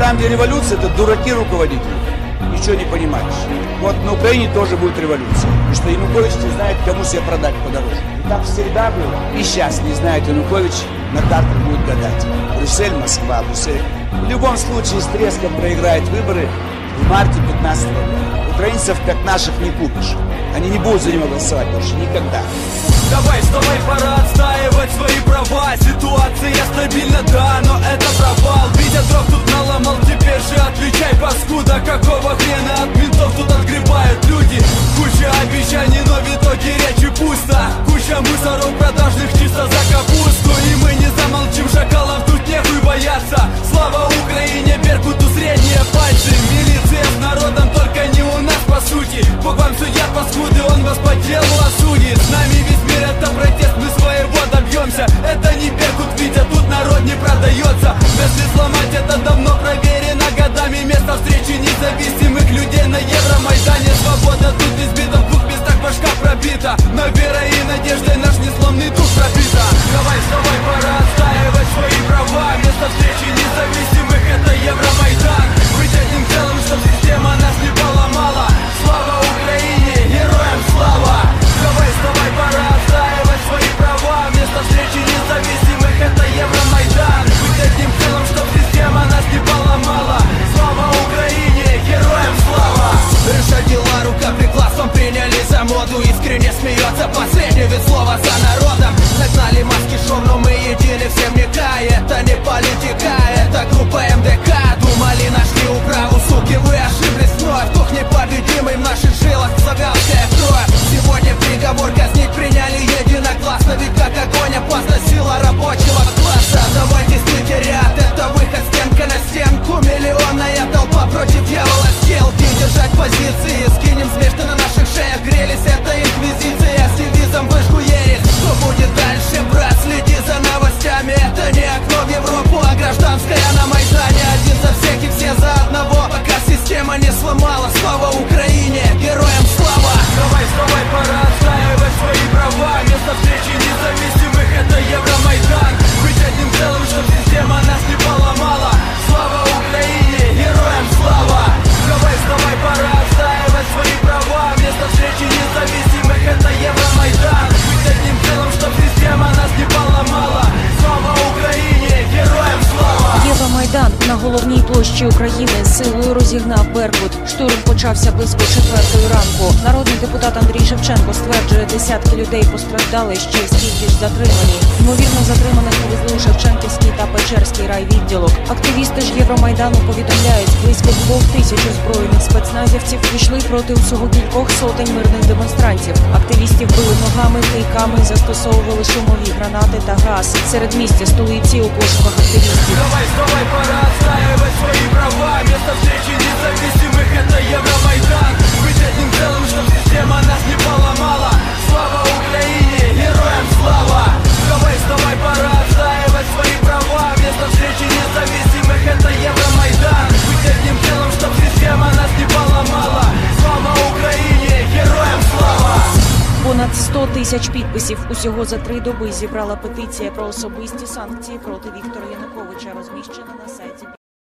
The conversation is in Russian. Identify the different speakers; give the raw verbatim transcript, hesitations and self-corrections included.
Speaker 1: там, где революция, это дураки руководители. Ничего не понимаешь. Вот на Украине тоже будет революция. И что Янукович не знает, кому себя продать подороже. И так всегда было. И сейчас не знает Янукович, на картах будет гадать. Брюссель, Москва, Брюссель. В любом случае с треском проиграет выборы в марте пятнадцатого года. Украинцев, как наших, не купишь. Они не будут за него голосовать больше никогда.
Speaker 2: Давай, вставай, пора отстаивать свои права. Ситуация стабильна, да, но это провал. Видя дров тут наломал, теперь же отвечай, паскуда. Какого хрена от ментов тут отгребают люди? Куча обещаний, но в итоге речи пусто. Куча мусоров продажных чисто за капусту. И мы не замолчим, шакалов тут нехуй бояться. Слава Украине, Беркуту средние пальцы. Милиция с народом, только не у нас по сути. Бог вам судья, паскуды, он вас по делу осудит. С нами весь мир, это протест, мы своего добьемся. Это не Беркут, Витя, тут народ не продается. Если сломать, это давно проверено годами. Место встречи независимых людей на Евромайдане. Свобода тут избита, в двух местах башка пробита. Но верой и надеждой наш несломный дух пробита. Давай, вставай, пора отстаивать свои права. Место встречи независимых, это Евромайдан. Быть одним целым, чтоб система нас не поломала. Слава Украине, героям слава! Давай, вставай, пора отстаивать свои права. Место встречи независимых, это Евромайдан. Быть одним целым, чтоб система нас не поломала. Слава Украине, героям слава! Решать дела рукоприкладством приняли за моду. Искренне смеется последний вид слова за народом. Нагнали маски шоу, но мы едины, всем не кай. Это не политика, это группа эм дэ ка. Думали, нашли управу, суки, вы ошиблись вновь. Дух непобедимый в наших жилах, славянская кровь. Сегодня приговор казнить приняли единогласно. Ведь как огонь опасна сила рабочего класса. Давайте стойте ряд, это выход стенка на стенку. Миллионная толпа против дьявола сделки. Держать позиции, скинем смешно на наших шеях. Грелись, это инквизиция с девизом вышку ересь. Что будет дальше, брат, следи за новостями. Это не окно в Европу, а гражданская на Майдане. Один за всех и все за одного, пока система не сломала. Слава Украине, героям слава! Давай, вставай, пора отстаивать свои права. Место встречи независимых, это Евромайдан. Быть одним целым, чтоб система нас не поломала. Слава Украине, героям слава! Давай, вставай, пора отстаивать свои права. Место встречи независимых, это Евромайдан. Быть одним целым, чтоб система нас не поломала. Слава Україні, героям слава!
Speaker 3: Євромайдан на головній площі України силою розігнав Беркут. Штурм почався близько четвертої ранку. Народний депутат Андрій Шевченко стверджує, десятки людей постраждали, ще й стільки ж затримані. Ймовірно, затриманих повезли у Шевченківський та Печерський райвідділок. Активісти ж Євромайдану повідомляють, близько двох тисяч озброєних спецназівців пішли проти усього кількох сотень мирних демонстрантів. Активістів били ногами, кийками, застосовували шумові гранати та газ. Серед місця столиці у пошуках активістів.
Speaker 2: Давай, вставай, пора отстаивать свои права. Место встречи независимых, это Евромайдан. Быть одним целым, чтоб система нас не поломала. Слава Украине, героям слава! Давай, вставай, пора отстаивать свои права. Место встречи независимых, это Евромайдан. Быть одним целым, чтоб система нас не поломала. Слава Украине, героям слава!
Speaker 3: Понад сто тисяч підписів усього за три доби зібрала петиція про особисті санкції проти Віктора Януковича, розміщена на сайті.